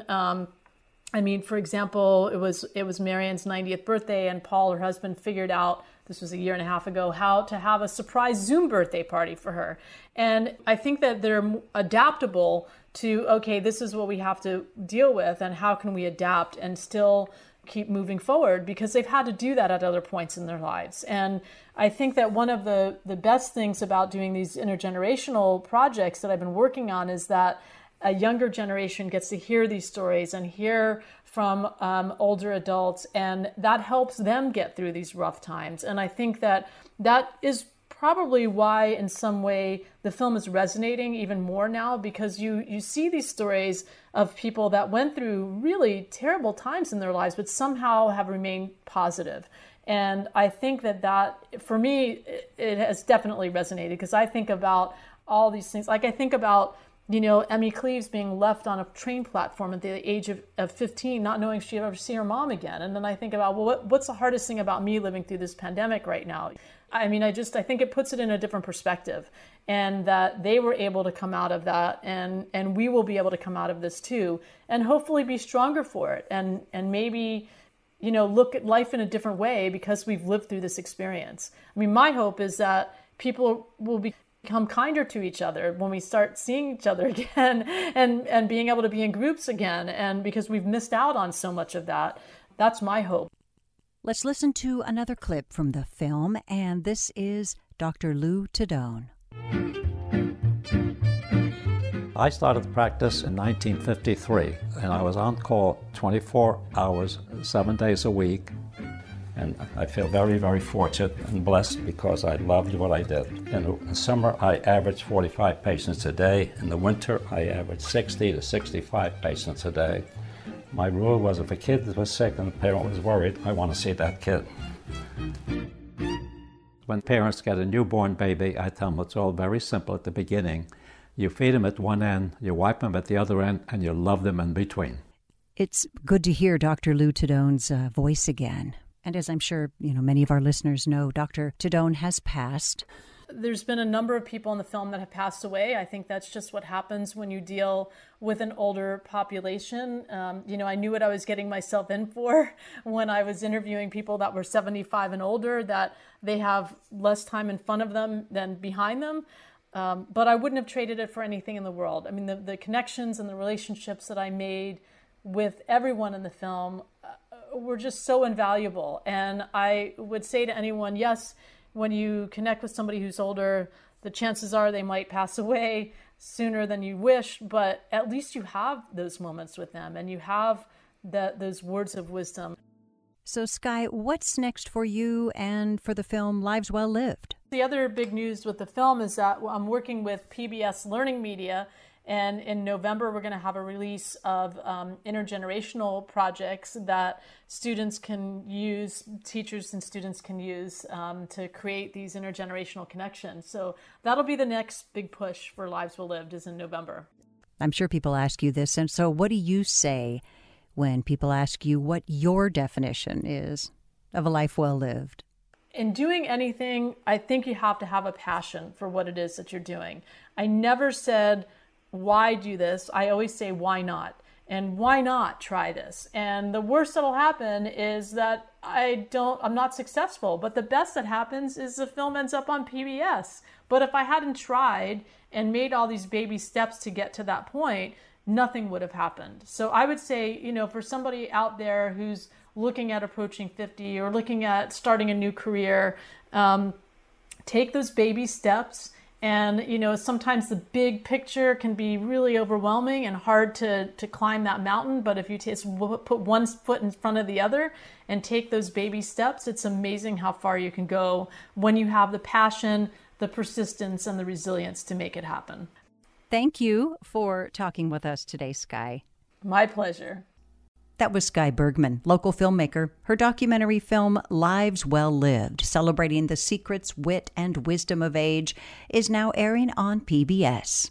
I mean, for example, it was Marian's 90th birthday, and Paul, her husband, figured out, this was a year and a half ago, how to have a surprise Zoom birthday party for her. And I think that they're adaptable to, okay, this is what we have to deal with, and how can we adapt and still keep moving forward, because they've had to do that at other points in their lives. And I think that one of the best things about doing these intergenerational projects that I've been working on is that a younger generation gets to hear these stories and hear from older adults, and that helps them get through these rough times. And I think that is probably why, in some way, the film is resonating even more now, because you see these stories of people that went through really terrible times in their lives, but somehow have remained positive. And I think that for me, it has definitely resonated, because I think about all these things. Like I think about, Emmy Cleaves being left on a train platform at the age of 15, not knowing if she'd ever see her mom again. And then I think about, well, what's the hardest thing about me living through this pandemic right now? I mean, I think it puts it in a different perspective, and that they were able to come out of that, and we will be able to come out of this too, and hopefully be stronger for it, and maybe, look at life in a different way because we've lived through this experience. I mean, my hope is that people will become kinder to each other when we start seeing each other again, and being able to be in groups again, and because we've missed out on so much of that. That's my hope. Let's listen to another clip from the film, and this is Dr. Lou Tadone. I started practice in 1953, and I was on call 24 hours, 7 days a week. And I feel very, very fortunate and blessed because I loved what I did. In the summer, I averaged 45 patients a day. In the winter, I averaged 60 to 65 patients a day. My rule was if a kid was sick and the parent was worried, I want to see that kid. When parents get a newborn baby, I tell them it's all very simple at the beginning. You feed them at one end, you wipe them at the other end, and you love them in between. It's good to hear Dr. Lou Tadone's voice again. And as I'm sure many of our listeners know, Dr. Tadone has passed. There's been a number of people in the film that have passed away. I think that's just what happens when you deal with an older population. I knew what I was getting myself in for when I was interviewing people that were 75 and older, that they have less time in front of them than behind them. But I wouldn't have traded it for anything in the world. I mean, the connections and the relationships that I made with everyone in the film were just so invaluable. And I would say to anyone, yes, when you connect with somebody who's older, the chances are they might pass away sooner than you wish, but at least you have those moments with them, and you have those words of wisdom. So, Skye, what's next for you and for the film Lives Well Lived? The other big news with the film is that I'm working with PBS Learning Media, and in November, we're going to have a release of intergenerational projects that students can use, teachers and students can use to create these intergenerational connections. So that'll be the next big push for Lives Well Lived, is in November. I'm sure people ask you this, and so what do you say when people ask you what your definition is of a life well lived? In doing anything, I think you have to have a passion for what it is that you're doing. I never said, why do this? I always say, why not? And why not try this? And the worst that'll happen is that I'm not successful. But the best that happens is the film ends up on PBS. But if I hadn't tried and made all these baby steps to get to that point, nothing would have happened. So I would say, for somebody out there who's looking at approaching 50 or looking at starting a new career, take those baby steps. And, sometimes the big picture can be really overwhelming and hard to climb that mountain. But if you put one foot in front of the other and take those baby steps, it's amazing how far you can go when you have the passion, the persistence, and the resilience to make it happen. Thank you for talking with us today, Skye. My pleasure. That was Skye Bergman, local filmmaker. Her documentary film, Lives Well Lived, celebrating the secrets, wit, and wisdom of age, is now airing on PBS.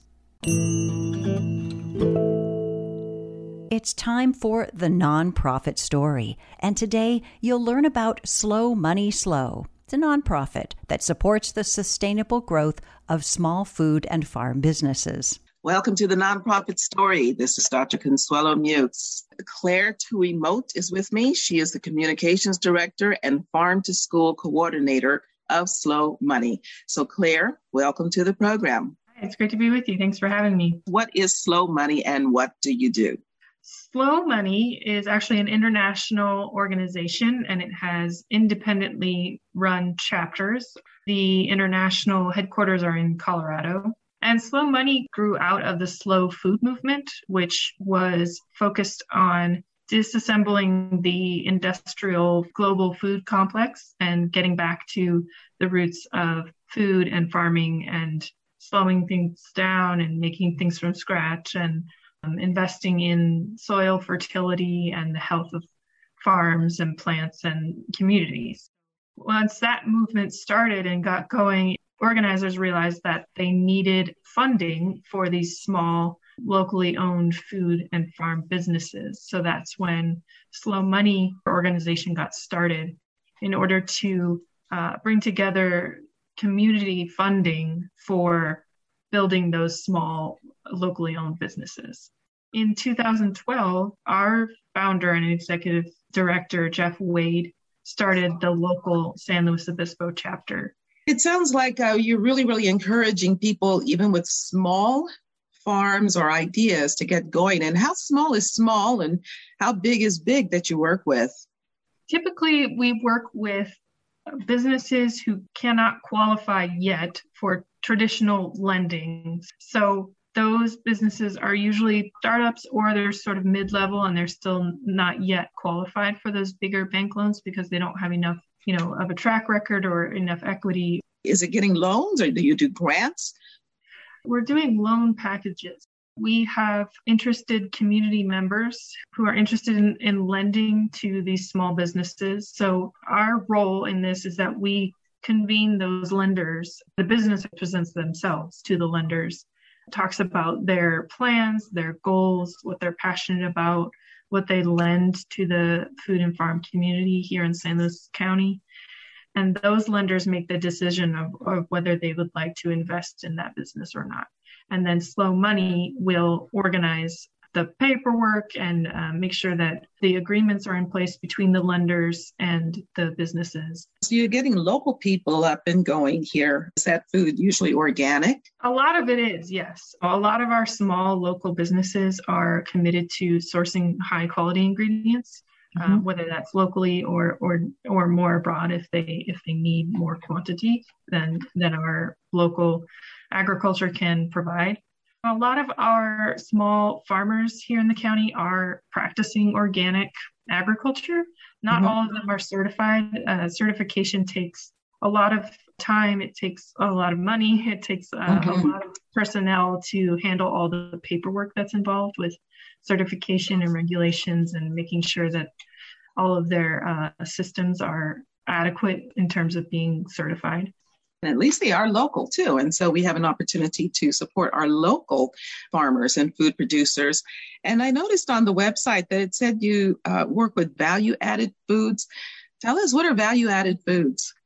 It's time for The Nonprofit Story, and today you'll learn about Slow Money Slow. It's a nonprofit that supports the sustainable growth of small food and farm businesses. Welcome to The Nonprofit Story. This is Dr. Consuelo Mutes. Claire Tui Moat is with me. She is the Communications Director and Farm to School Coordinator of Slow Money. So Claire, welcome to the program. It's great to be with you. Thanks for having me. What is Slow Money and what do you do? Slow Money is actually an international organization, and it has independently run chapters. The international headquarters are in Colorado. And Slow Money grew out of the slow food movement, which was focused on disassembling the industrial global food complex and getting back to the roots of food and farming and slowing things down and making things from scratch and investing in soil fertility and the health of farms and plants and communities. Once that movement started and got going, organizers realized that they needed funding for these small, locally owned food and farm businesses. So that's when Slow Money organization got started in order to bring together community funding for building those small, locally owned businesses. In 2012, our founder and executive director, Jeff Wade, started the local San Luis Obispo chapter. It sounds like you're really encouraging people, even with small farms or ideas, to get going. And how small is small and how big is big that you work with? Typically, we work with businesses who cannot qualify yet for traditional lending. So those businesses are usually startups or they're sort of mid-level and they're still not yet qualified for those bigger bank loans because they don't have enough of a track record or enough equity. Is it getting loans or do you do grants? We're doing loan packages. We have interested community members who are interested in lending to these small businesses. So our role in this is that we convene those lenders. The business presents themselves to the lenders, talks about their plans, their goals, what they're passionate about, what they lend to the food and farm community here in San Luis County. And those lenders make the decision of whether they would like to invest in that business or not. And then Slow Money will organize the paperwork and make sure that the agreements are in place between the lenders and the businesses. So you're getting local people up and going here. Is that food usually organic? A lot of it is, yes. A lot of our small local businesses are committed to sourcing high quality ingredients, whether that's locally or more abroad if they need more quantity than our local agriculture can provide. A lot of our small farmers here in the county are practicing organic agriculture. Not all of them are certified. Certification takes a lot of time. It takes a lot of money. It takes a lot of personnel to handle all the paperwork that's involved with certification and regulations and making sure that all of their systems are adequate in terms of being certified. And at least they are local too. And so we have an opportunity to support our local farmers and food producers. And I noticed on the website that it said you work with value-added foods. Tell us, what are value-added foods?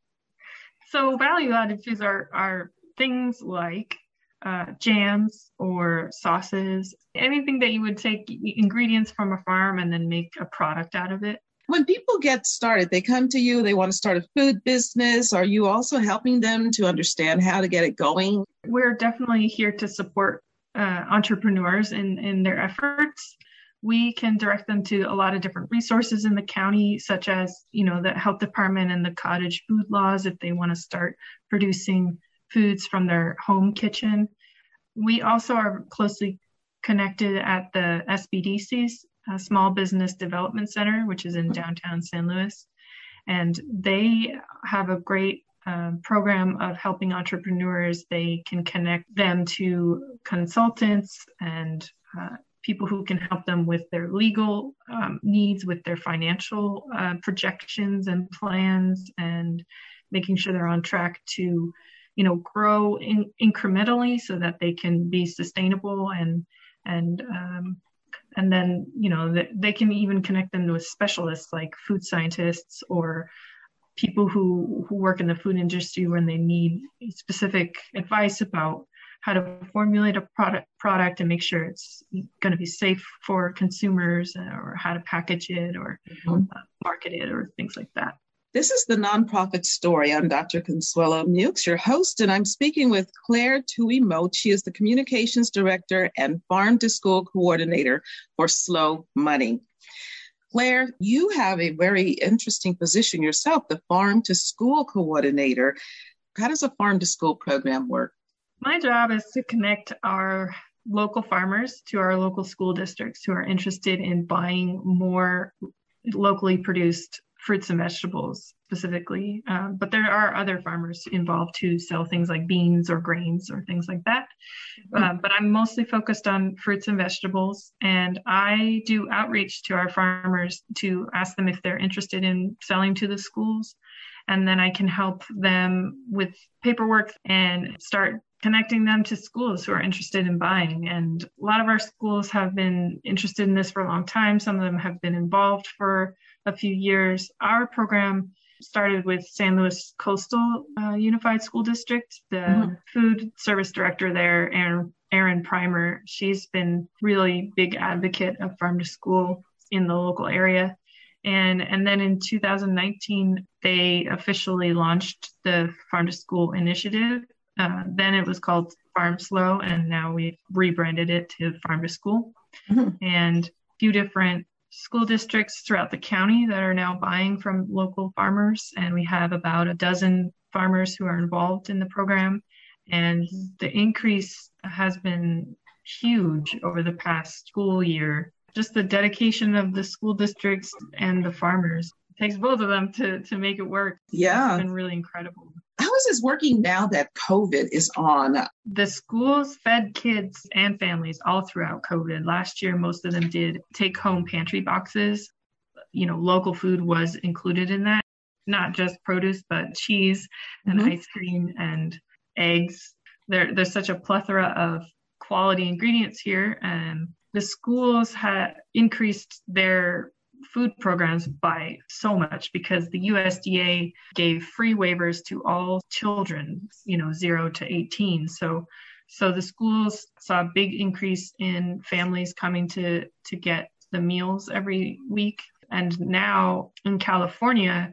So value-added foods are things like jams or sauces, anything that you would take ingredients from a farm and then make a product out of it. When people get started, they come to you, they want to start a food business. Are you also helping them to understand how to get it going? We're definitely here to support entrepreneurs in their efforts. We can direct them to a lot of different resources in the county, such as, the health department and the cottage food laws if they want to start producing foods from their home kitchen. We also are closely connected at the SBDC's Small Business Development Center, which is in downtown San Luis. And they have a great program of helping entrepreneurs. They can connect them to consultants and people who can help them with their legal needs, with their financial projections and plans, and making sure they're on track to, grow incrementally so that they can be sustainable and then, they can even connect them with specialists like food scientists or people who work in the food industry when they need specific advice about how to formulate a product and make sure it's going to be safe for consumers, or how to package it or market it or things like that. This is the Nonprofit Story. I'm Dr. Consuelo Mukes, your host, and I'm speaking with Claire Tui-Mote. She is the Communications Director and Farm to School Coordinator for Slow Money. Claire, you have a very interesting position yourself, the Farm to School Coordinator. How does a Farm to School program work? My job is to connect our local farmers to our local school districts who are interested in buying more locally produced fruits and vegetables specifically. But there are other farmers involved who sell things like beans or grains or things like that. But I'm mostly focused on fruits and vegetables. And I do outreach to our farmers to ask them if they're interested in selling to the schools. And then I can help them with paperwork and start connecting them to schools who are interested in buying. And a lot of our schools have been interested in this for a long time. Some of them have been involved for a few years. Our program started with San Luis Coastal Unified School District. The food service director there, Erin Primer, she's been really big advocate of farm to school in the local area. And then in 2019, they officially launched the Farm to School initiative. Then it was called Farm Slow, and now we've rebranded it to Farm to School. And a few different school districts throughout the county that are now buying from local farmers. And we have about a dozen farmers who are involved in the program. And the increase has been huge over the past school year. Just the dedication of the school districts and the farmers. It takes both of them to make it work. Yeah. It's been really incredible. How is this working now that COVID is on? The schools fed kids and families all throughout COVID. Last year, most of them did take-home pantry boxes. Local food was included in that, not just produce, but cheese and ice cream and eggs. There's such a plethora of quality ingredients here. And the schools had increased their food programs by so much because the USDA gave free waivers to all children, 0 to 18. So the schools saw a big increase in families coming to get the meals every week. And now in California,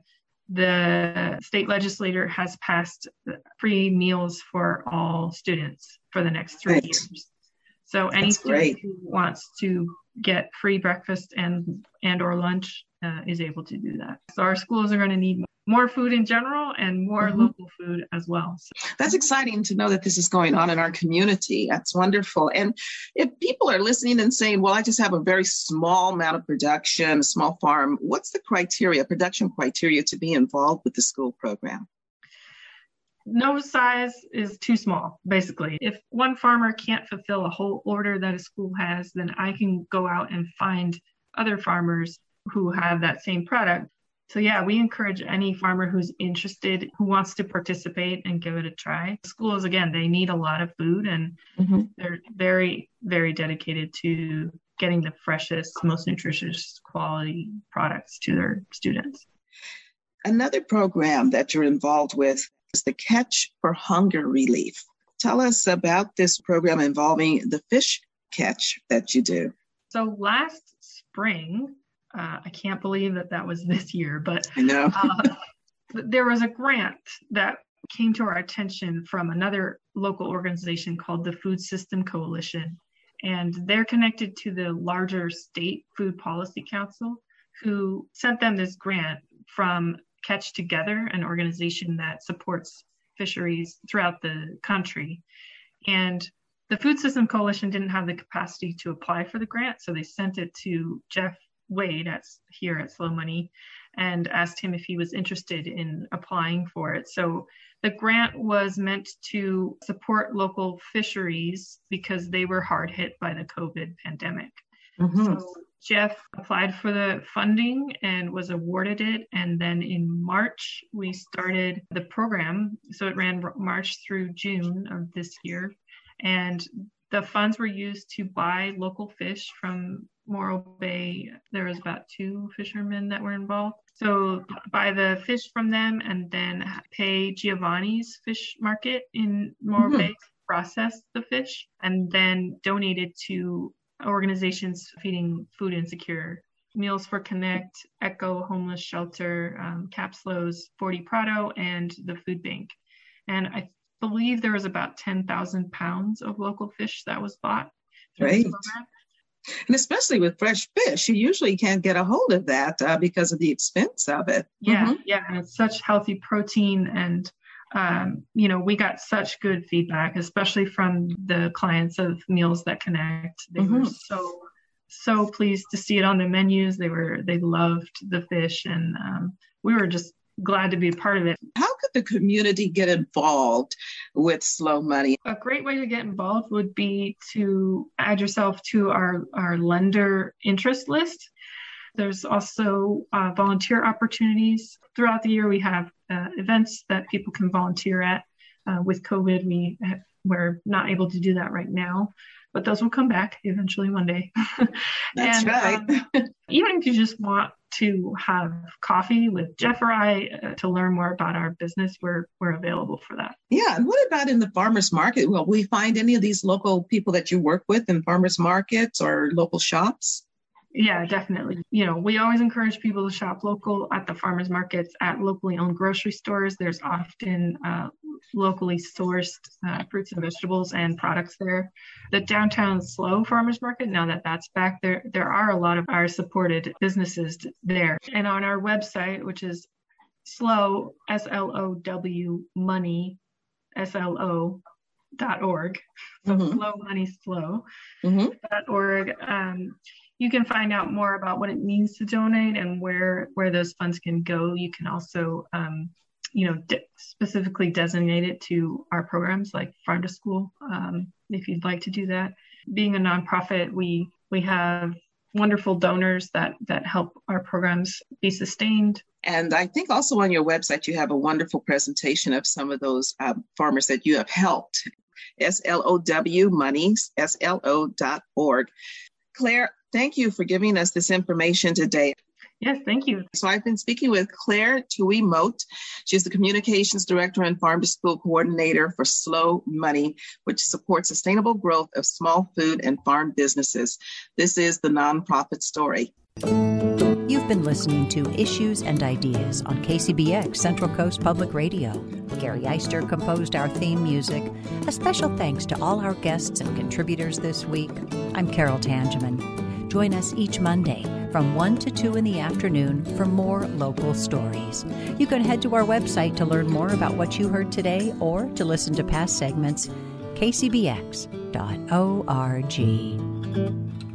the state legislature has passed free meals for all students for the next 3 years. So any student who wants to get free breakfast and or lunch is able to do that. So our schools are going to need more food in general and more local food as well. So. That's exciting to know that this is going on in our community. That's wonderful. And if people are listening and saying, well, I just have a very small amount of production, a small farm, what's the production criteria to be involved with the school program? No size is too small, basically. If one farmer can't fulfill a whole order that a school has, then I can go out and find other farmers who have that same product. So yeah, we encourage any farmer who's interested, who wants to participate and give it a try. Schools, again, they need a lot of food and they're very, very dedicated to getting the freshest, most nutritious quality products to their students. Another program that you're involved with is the Catch for Hunger Relief. Tell us about this program involving the fish catch that you do. So last spring, I can't believe that was this year, but I know. There was a grant that came to our attention from another local organization called the Food System Coalition. And they're connected to the larger state food policy council, who sent them this grant from Catch Together, an organization that supports fisheries throughout the country. And the Food System Coalition didn't have the capacity to apply for the grant, so they sent it to Jeff Wade here at Slow Money and asked him if he was interested in applying for it. So the grant was meant to support local fisheries because they were hard hit by the COVID pandemic. Mm-hmm. So Jeff applied for the funding and was awarded it. And then in March, we started the program. So it ran March through June of this year. And the funds were used to buy local fish from Morro Bay. There was about 2 fishermen that were involved. So buy the fish from them and then pay Giovanni's Fish Market in Morro Bay to process the fish, and then donate it to organizations feeding food insecure. Meals for Connect, Echo Homeless Shelter, Capslows, 40 Prado, and the Food Bank. And I believe there was about 10,000 pounds of local fish that was bought. Right. And especially with fresh fish, you usually can't get a hold of that because of the expense of it. Yeah, yeah. And it's such healthy protein. And, we got such good feedback, especially from the clients of Meals That Connect. They were so pleased to see it on the menus. They loved the fish, and we were just glad to be a part of it. How could the community get involved with Slow Money? A great way to get involved would be to add yourself to our lender interest list. There's also volunteer opportunities. Throughout the year, we have events that people can volunteer at. With COVID, we're not able to do that right now, but those will come back eventually one day. That's right. Even if you just want to have coffee with Jeff or I to learn more about our business, we're available for that. Yeah. And what about in the farmers market? Will we find any of these local people that you work with in farmers markets or local shops? Yeah, definitely. We always encourage people to shop local at the farmers markets, at locally owned grocery stores. There's often locally sourced fruits and vegetables and products there. The downtown Slow farmers market, now that that's back, there are a lot of our supported businesses there. And on our website, which is Slow, SLOW money, SLO.org. So Slow Money Slow.org. You can find out more about what it means to donate and where those funds can go. You can also, specifically designate it to our programs like Farm to School, if you'd like to do that. Being a nonprofit, we have wonderful donors that help our programs be sustained. And I think also on your website, you have a wonderful presentation of some of those farmers that you have helped. SLOW money, SLO.org. Claire, thank you for giving us this information today. Yes, thank you. So I've been speaking with Claire Tui-Mote. She's the Communications Director and Farm to School Coordinator for Slow Money, which supports sustainable growth of small food and farm businesses. This is the Nonprofit Story. You've been listening to Issues and Ideas on KCBX Central Coast Public Radio. Gary Eister composed our theme music. A special thanks to all our guests and contributors this week. I'm Carol Tangeman. Join us each Monday from 1 to 2 in the afternoon for more local stories. You can head to our website to learn more about what you heard today or to listen to past segments, kcbx.org.